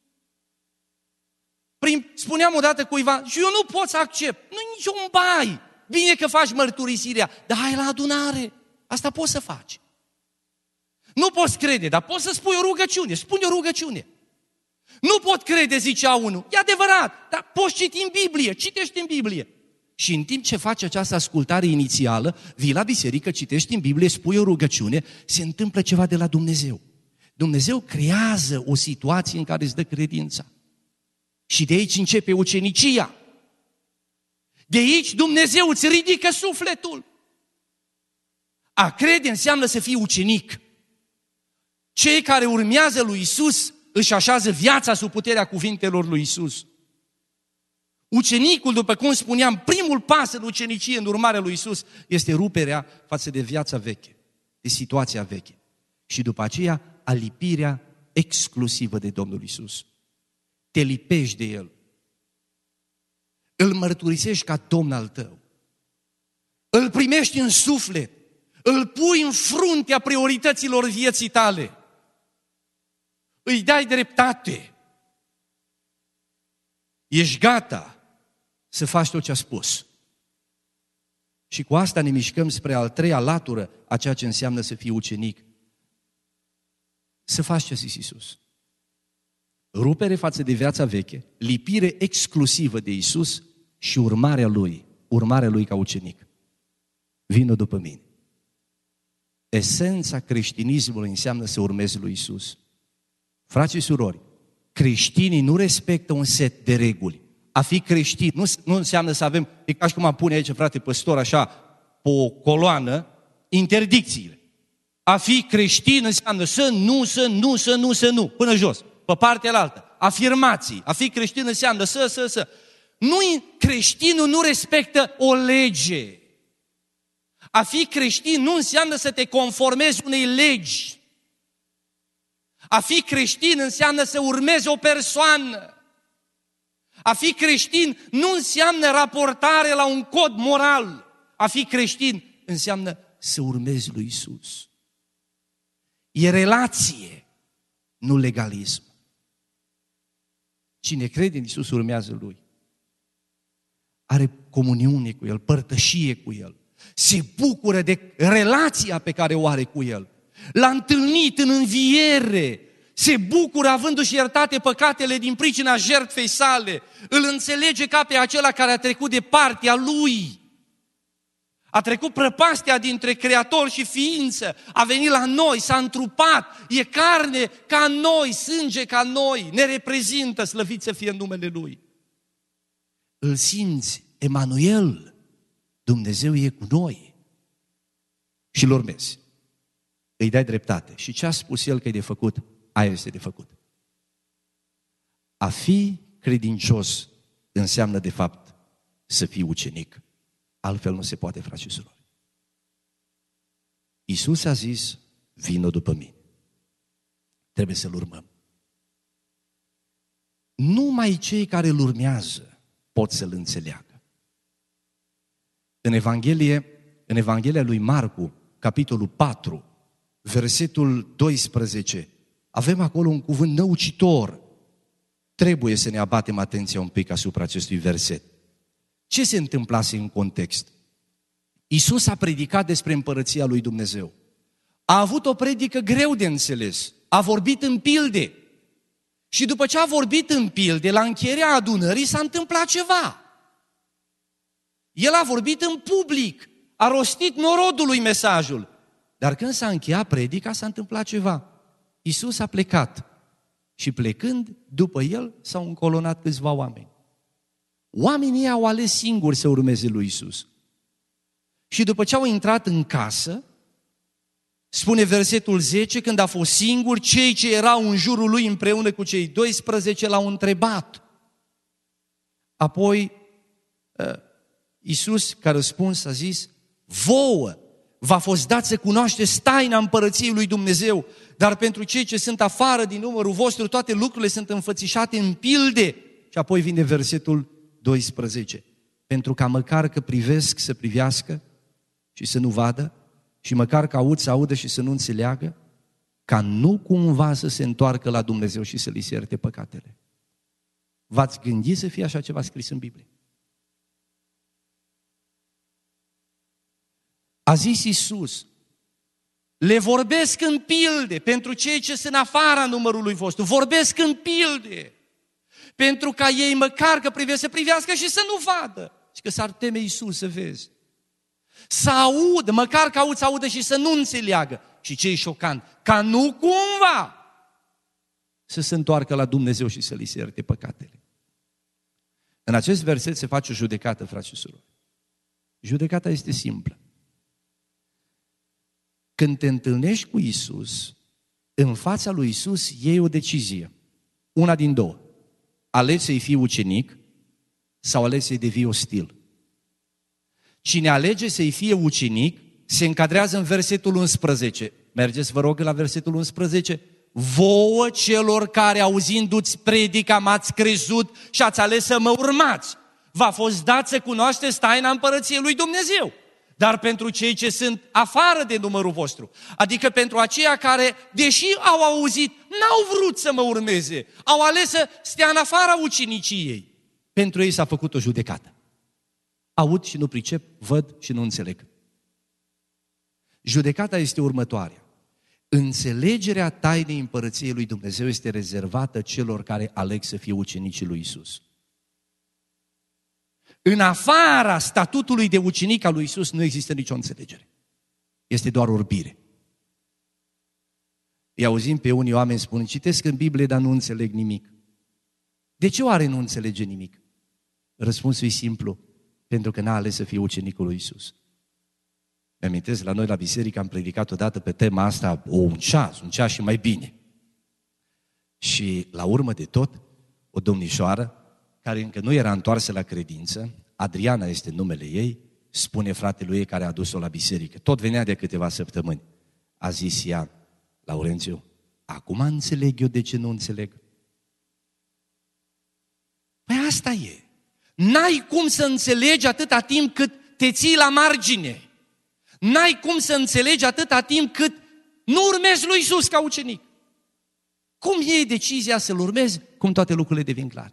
Spuneam odată cuiva, și eu nu pot să accept, nu-i niciun bai. Bine că faci mărturisirea, dar hai la adunare, asta poți să faci. Nu poți crede, dar poți să spui o rugăciune, spune o rugăciune. Nu pot crede, zicea unul, e adevărat, dar poți citi în Biblie, citești în Biblie. Și în timp ce faci această ascultare inițială, vii la biserică, citești în Biblie, spui o rugăciune, se întâmplă ceva de la Dumnezeu. Dumnezeu creează o situație în care îți dă credința. Și de aici începe ucenicia. De aici Dumnezeu îți ridică sufletul. A crede înseamnă să fii ucenic. Cei care urmează lui Iisus își așează viața sub puterea cuvintelor lui Iisus. Ucenicul, după cum spuneam, primul pas în ucenicie, în urmarea lui Iisus, este ruperea față de viața veche, de situația veche. Și după aceea, alipirea exclusivă de Domnul Iisus. Te lipești de El. Îl mărturisești ca Domn al tău. Îl primești în suflet. Îl pui în fruntea priorităților vieții tale. Îi dai dreptate. Ești gata să faci tot ce a spus. Și cu asta ne mișcăm spre al treia latură a ceea ce înseamnă să fii ucenic. Să faci ce a zis Iisus. Rupere față de viața veche, lipire exclusivă de Iisus și urmarea Lui ca ucenic. Vină după mine. Esența creștinismului înseamnă să urmezi lui Iisus. Frați și surori, creștinii nu respectă un set de reguli. A fi creștin nu înseamnă să avem, e ca și cum am pune aici, frate păstor, așa, pe o coloană, interdicțiile. A fi creștin înseamnă să nu, până jos, pe partea alaltă. Afirmații. A fi creștin înseamnă să. Creștinul nu respectă o lege. A fi creștin nu înseamnă să te conformezi unei legi. A fi creștin înseamnă să urmezi o persoană. A fi creștin nu înseamnă raportare la un cod moral. A fi creștin înseamnă să urmezi lui Iisus. E relație, nu legalism. Cine crede în Iisus urmează Lui. Are comuniune cu El, părtășie cu El. Se bucură de relația pe care o are cu El. L-a întâlnit în înviere. Se bucură avându-și iertate păcatele din pricina jertfei sale. Îl înțelege ca pe acela care a trecut de partea Lui. A trecut prăpastia dintre Creator și ființă. A venit la noi, s-a întrupat. E carne ca noi, sânge ca noi. Ne reprezintă, slăvit să fie în numele Lui. Îl simți, Emanuel, Dumnezeu e cu noi. Și îl urmezi. Îi dai dreptate. Și ce a spus El că e de făcut, aia este de făcut. A fi credincios înseamnă de fapt să fii ucenic. Altfel nu se poate, frați și surori. Iisus a zis, vină după mine. Trebuie să-L urmăm. Numai cei care îl urmează pot să-L înțeleagă. În Evanghelia lui Marcu, capitolul 4, versetul 12, avem acolo un cuvânt năucitor. Trebuie să ne abatem atenția un pic asupra acestui verset. Ce se întâmplase în context? Iisus a predicat despre împărăția lui Dumnezeu. A avut o predică greu de înțeles. A vorbit în pilde. Și după ce a vorbit în pilde, la încheierea adunării s-a întâmplat ceva. El a vorbit în public, a rostit norodului mesajul. Dar când s-a încheiat predica, s-a întâmplat ceva. Iisus a plecat și plecând, după El s-au încolonat câțiva oameni. Oamenii au ales singuri să urmeze lui Iisus. Și după ce au intrat în casă, spune versetul 10, când a fost singur, cei ce erau în jurul lui împreună cu cei 12 l-au întrebat. Apoi Iisus, ca răspuns, a zis, vouă v-a fost dat să cunoașteți taina împărăției lui Dumnezeu, dar pentru cei ce sunt afară din numărul vostru, toate lucrurile sunt înfățișate în pilde. Și apoi vine versetul 12. Pentru ca măcar că privesc să privească și să nu vadă, și măcar că aud să audă și să nu înțeleagă, ca nu cumva să se întoarcă la Dumnezeu și să li se ierte păcatele. V-ați gândit să fie așa ceva scris în Biblie? A zis Iisus, le vorbesc în pilde pentru cei ce sunt afara numărului vostru, vorbesc în pilde, pentru ca ei măcar că privesc să privească și să nu vadă. Și că s-ar teme Iisus să vezi. Să audă, măcar că aud să audă și să nu înțeleagă. Și ce e șocant, ca nu cumva să se întoarcă la Dumnezeu și să li se ierte păcatele. În acest verset se face o judecată, frați și surori. Judecata este simplă. Când te întâlnești cu Iisus, în fața lui Iisus iei o decizie. Una din două. Alegi să-i fii ucenic sau ales să-i devii ostil. Cine alege să-i fie ucenic, se încadrează în versetul 11. Mergeți, vă rog, la versetul 11. Vouă celor care, auzindu-ți predica, m-ați crezut și ați ales să mă urmați. V-a fost dat să cunoașteți taina împărăției lui Dumnezeu. Dar pentru cei ce sunt afară de numărul vostru, adică pentru aceia care, deși au auzit, n-au vrut să mă urmeze, au ales să stea în afara uceniciei, pentru ei s-a făcut o judecată. Aud și nu pricep, văd și nu înțeleg. Judecata este următoarea. Înțelegerea tainei împărăției lui Dumnezeu este rezervată celor care aleg să fie ucenicii lui Isus. În afara statutului de ucenic al lui Isus nu există nicio înțelegere. Este doar orbire. Îi auzim pe unii oameni spun, citesc în Biblie, dar nu înțeleg nimic. De ce oare nu înțelege nimic? Răspunsul e simplu, pentru că n-a ales să fie ucenicul lui Isus. Mi-amintesc, la noi la biserică am predicat odată pe tema asta un ceas și mai bine. Și la urmă de tot, o domnișoară, care încă nu era întoarsă la credință, Adriana este numele ei, spune fratelui ei care a adus-o la biserică. Tot venea de câteva săptămâni. A zis ea, Laurențiu, acum înțeleg eu de ce nu înțeleg. Păi asta e. N-ai cum să înțelegi atâta timp cât te ții la margine. N-ai cum să înțelegi atâta timp cât nu urmezi lui Iisus ca ucenic. Cum iei decizia să-L urmezi, cum toate lucrurile devin clare.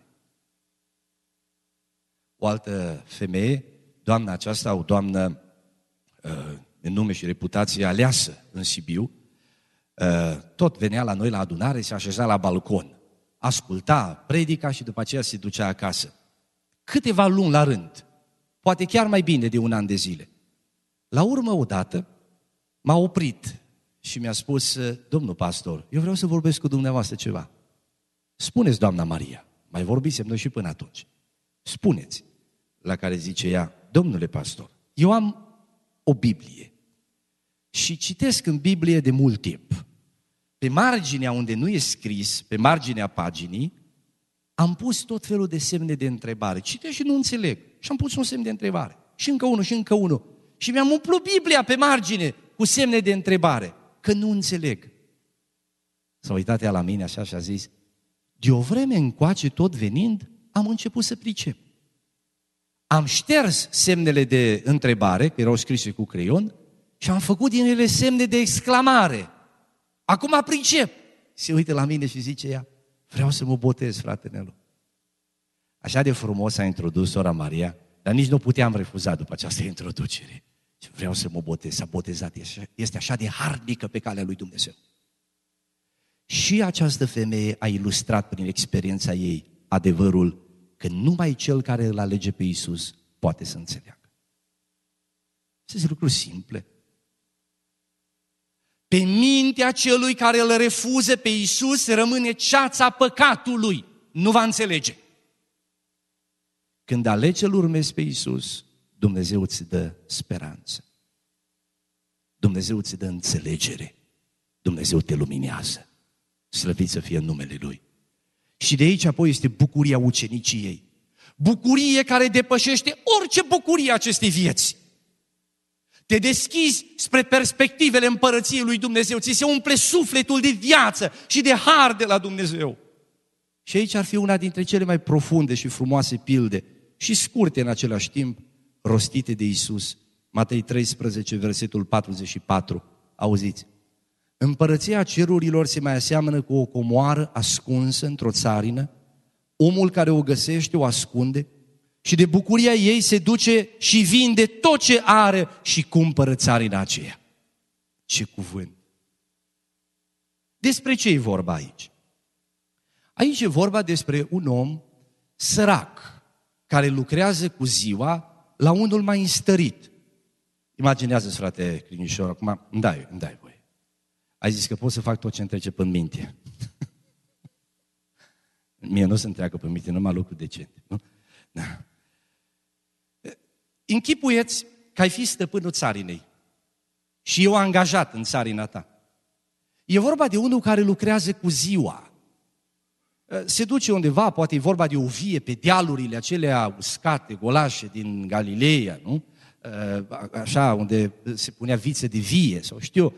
O altă femeie, doamna aceasta, o doamnă în nume și reputație aleasă în Sibiu, tot venea la noi la adunare, se așeza la balcon, asculta predica și după aceea se ducea acasă. Câteva luni la rând, poate chiar mai bine de un an de zile. La urmă, odată, m-a oprit și mi-a spus, domnul pastor, eu vreau să vorbesc cu dumneavoastră ceva. Spuneți, doamna Maria, mai vorbisem noi și până atunci. Spuneți, la care zice ea, domnule pastor, eu am o Biblie și citesc în Biblie de mult timp. Pe marginea unde nu e scris, pe marginea paginii, am pus tot felul de semne de întrebare. Citesc și nu înțeleg. Și am pus un semn de întrebare. Și încă unul, și încă unul. Și mi-am umplut Biblia pe margine cu semne de întrebare, că nu înțeleg. S-a uitat ea la mine așa și a zis, de o vreme încoace tot venind, am început să pricep. Am șters semnele de întrebare, că erau scrise cu creion, și am făcut din ele semne de exclamare. Acum pricep. Se uită la mine și zice ea, vreau să mă botez, frate Nelu. Așa de frumos a introdus sora Maria, dar nici nu puteam refuza după această introducere. Vreau să mă botez, s-a botezat, este așa de harnică pe calea lui Dumnezeu. Și această femeie a ilustrat prin experiența ei adevărul că numai cel care îl alege pe Iisus poate să înțeleagă. Sunt lucruri simple. Pe mintea celui care îl refuze pe Iisus rămâne ceața păcatului. Nu va înțelege. Când alegi să-L urmezi pe Iisus, Dumnezeu îți dă speranță. Dumnezeu îți dă înțelegere. Dumnezeu te luminează. Slăvit să fie numele Lui. Și de aici apoi este bucuria uceniciei. Bucurie care depășește orice bucurie acestei vieți. Te deschizi spre perspectivele împărăției lui Dumnezeu, ți se umple sufletul de viață și de har de la Dumnezeu. Și aici ar fi una dintre cele mai profunde și frumoase pilde și scurte în același timp, rostite de Iisus. Matei 13, versetul 44. Auziți? Împărăția cerurilor se mai aseamănă cu o comoară ascunsă într-o țarină, omul care o găsește o ascunde și de bucuria ei se duce și vinde tot ce are și cumpără țarina aceea. Ce cuvânt! Despre ce e vorba aici? Aici e vorba despre un om sărac care lucrează cu ziua la unul mai înstărit. Imaginează-ți, frate Crinișor, acum îmi dai voie. Ai zis că pot să fac tot ce îmi trece pe minte. Mie nu se întreagă pe minte, numai lucruri decente. Nu? Da. Închipuieți că ai fi stăpânul țarinei și eu angajat în țarina ta. E vorba de unul care lucrează cu ziua. se duce undeva, poate e vorba de o vie pe dealurile acelea uscate, golașe din Galileea, nu? Așa, unde se punea viță de vie, sau știu,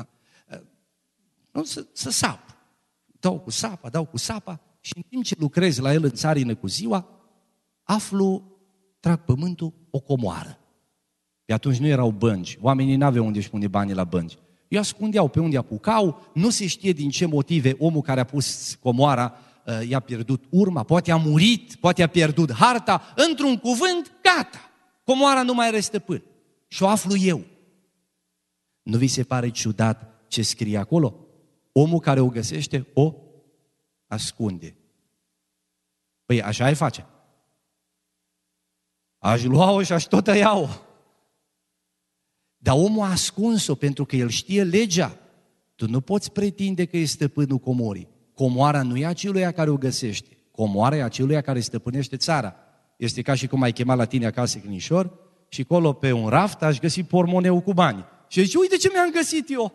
nu, să sap. Dau cu sapa și în timp ce lucrez la el în țarină cu ziua, aflu, trag pământul, o comoară. Pe atunci nu erau bănci, oamenii n-aveau unde își pune banii la bănci. Eu ascundeau pe unde apucau, nu se știe din ce motive omul care a pus comoara i-a pierdut urma, poate a murit, poate a pierdut harta, într-un cuvânt, gata, comoara nu mai are stăpân. Și o aflu eu. Nu vi se pare ciudat ce scrie acolo? Omul care o găsește, o ascunde. Păi așa îi face. Aș lua-o și aș tot tăia-o. Dar omul a ascuns-o pentru că el știe legea. Tu nu poți pretinde că e stăpânul comorii. Comoara nu e aceluia care o găsește. Comoara e aceluia care stăpânește țara. Este ca și cum ai chemat la tine acasă Clinișor și acolo pe un raft aș găsi pormoneu cu bani. Și zice, uite ce mi-am găsit eu.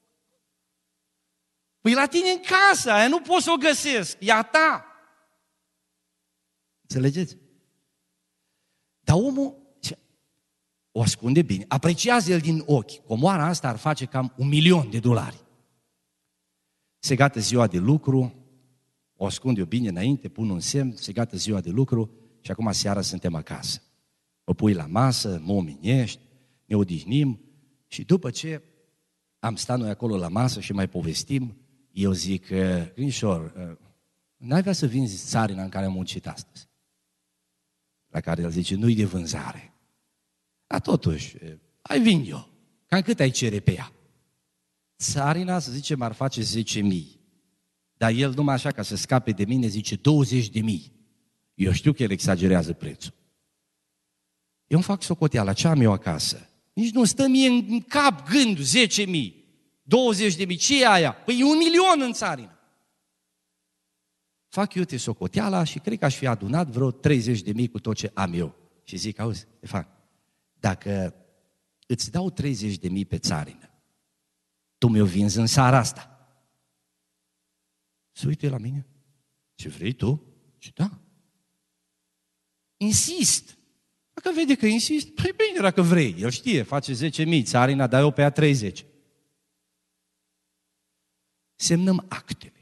Păi la tine în casă, aia nu pot să o găsesc, e a ta. Înțelegeți? Dar omul o ascunde bine, apreciază el din ochi. Comoara asta ar face cam $1.000.000. Se gata ziua de lucru, o ascund eu bine înainte, pun un semn, se gata ziua de lucru și acum seara suntem acasă. O pui la masă, mă omenești, ne odihnim și după ce am stat noi acolo la masă și mai povestim, eu zic, Clinișor, n-ai vrea să vinzi țarina în care am muncit astăzi? La care el zice, nu-i de vânzare. Dar totuși, hai vin eu. Cam cât ai cere pe ea? Țarina, să zicem, ar face 10.000. Dar el, numai așa, ca să scape de mine, zice 20.000. Eu știu că el exagerează prețul. Eu îmi fac socoteala, ce am eu acasă? Nici nu stă mie în cap gândul, 10.000, 20.000, ce e aia? Păi e 1.000.000 în țarină. Fac eu socoteala și cred că aș fi adunat vreo 30.000 cu tot ce am eu. Și zic, auzi, Stefan, dacă îți dau 30.000 pe țarină, tu mi-o vinzi în seara asta. Se uite la mine. Ce vrei tu? Și da. Insist. Dacă vede că insist, păi bine, dacă vrei. El știe, face 10.000, țarina, dar eu pe ea 30. Semnăm actele.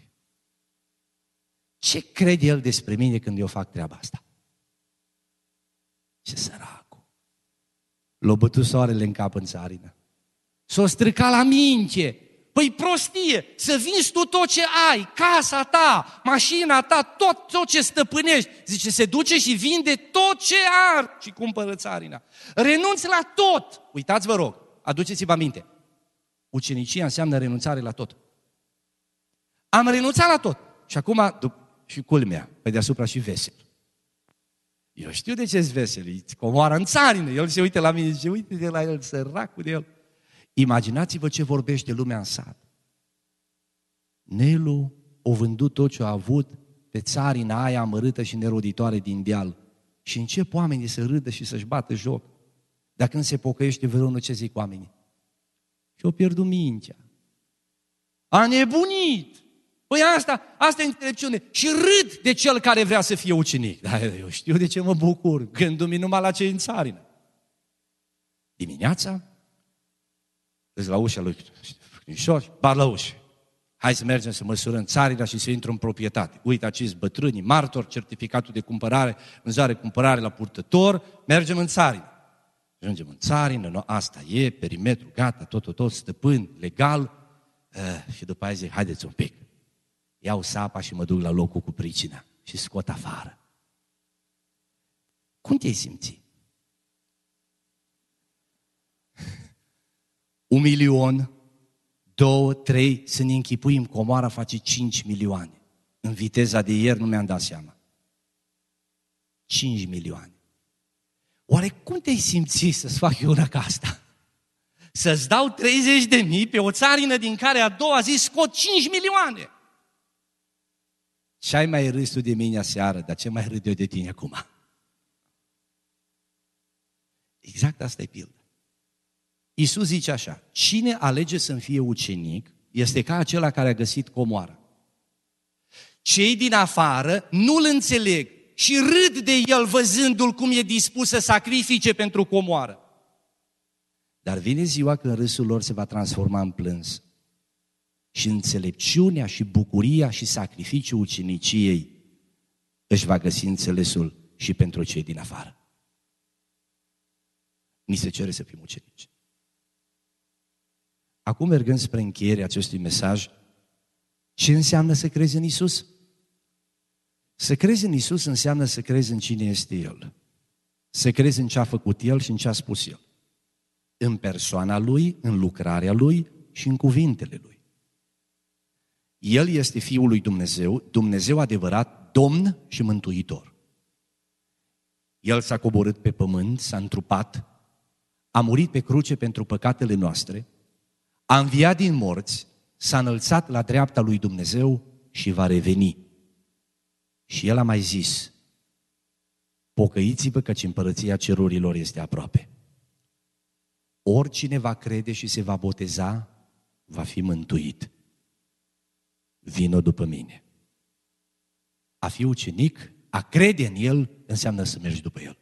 Ce crede el despre mine când eu fac treaba asta? Ce săracul. L-a bătut soarele în cap în țarină. S-o stricat la minte. Păi prostie, să vinzi tu tot ce ai, casa ta, mașina ta, tot ce stăpânești. Zice, se duce și vinde tot ce are și cumpără țarina. Renunți la tot. Uitați, vă rog, aduceți-vă aminte. Ucenicia înseamnă renunțare la tot. Am renunțat la tot. Și acum, și culmea, pe deasupra și vesel. Eu știu de ce-s vesel, e comoară în țarină. El se uită la mine și zice, uite de la el, săracul de el. Imaginați-vă ce vorbește lumea în sat. Nelu a vândut tot ce a avut pe țarina aia amărâtă și neroditoare din deal. Și încep oamenii să râdă și să-și bată joc. Dar când se pocăiește vreunul, ce zic oamenii? Și-o pierdut mintea. A nebunit! Păi asta e înțelepciune. Și râd de cel care vrea să fie ucenic. Dar eu știu de ce mă bucur. Gându-mi numai la cei în țarină. Dimineața, la ușa lui Clinișor, bar la ușă. Hai să mergem să măsurăm țarina și să intru în proprietate. Uite acești bătrâni, martori, certificatul de cumpărare, vânzare, cumpărare la purtător, mergem în țarină. Ajungem în țarină, asta e, perimetru, gata, tot, stăpân, legal. Și după aia zic, haideți un pic. Iau sapa și mă duc la locul cu pricina și scot afară. Cum te-ai simțit? 1.000.000, 2, 3, să ne închipuim, comoara face 5 milioane. În viteza de ieri nu mi-am dat seama. 5 milioane. Oare cum te-ai simțit să-ți fac eu una ca asta? Să-ți dau 30.000 pe o țarină din care a doua zi scot 5 milioane. Ce ai mai râs tu de mine aseară, dar ce mai râd eu de tine acum? Exact asta e pildă. Iisus zice așa, cine alege să-mi fie ucenic este ca acela care a găsit comoara. Cei din afară nu-l înțeleg și râd de el văzându-l cum e dispus să sacrifice pentru comoară. Dar vine ziua când râsul lor se va transforma în plâns. Și înțelepciunea și bucuria și sacrificiul uceniciei își va găsi înțelesul și pentru cei din afară. Ni se cere să fim ucenici. Acum, mergând spre încheierea acestui mesaj, ce înseamnă să crezi în Iisus? Să crezi în Iisus înseamnă să crezi în cine este El. Să crezi în ce a făcut El și în ce a spus El. În persoana Lui, în lucrarea Lui și în cuvintele Lui. El este Fiul lui Dumnezeu, Dumnezeu adevărat, Domn și Mântuitor. El s-a coborât pe pământ, s-a întrupat, a murit pe cruce pentru păcatele noastre, a înviat din morți, s-a înălțat la dreapta lui Dumnezeu și va reveni. Și El a mai zis, pocăiți-vă căci împărăția cerurilor este aproape. Oricine va crede și se va boteza, va fi mântuit. Vino după mine. A fi ucenic, a crede în El, înseamnă să mergi după El.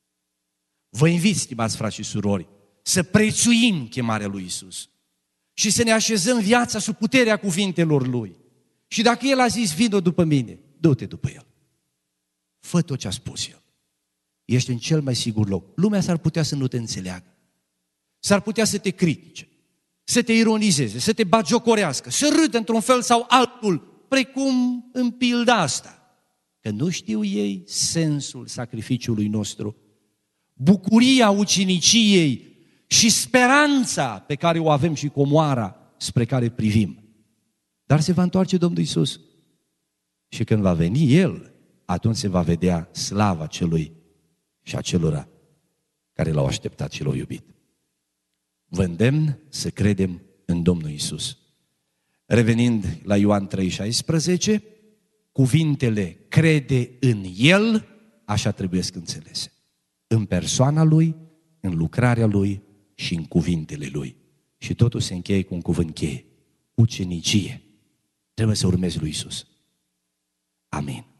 Vă invit, stimați frați și surori, să prețuim chemarea lui Iisus și să ne așezăm viața sub puterea cuvintelor Lui. Și dacă El a zis, vino după mine, du-te după El. Fă tot ce a spus El. Ești în cel mai sigur loc. Lumea s-ar putea să nu te înțeleagă. S-ar putea să te critice, să te ironizeze, să te bagiocorească, să râdă într-un fel sau altul, precum în pilda asta. Că nu știu ei sensul sacrificiului nostru, bucuria uceniciei și speranța pe care o avem și comoara spre care privim. Dar se va întoarce Domnul Iisus. Și când va veni El, atunci se va vedea slava celui și acelora care L-au așteptat și L-au iubit. Vă îndemn să credem în Domnul Iisus. Revenind la Ioan 3,16, cuvintele crede în El, așa trebuie să înțelese. În persoana Lui, în lucrarea Lui și în cuvintele Lui. Și totul se încheie cu un cuvânt cheie. Ucenicie. Trebuie să urmezi lui Iisus. Amin.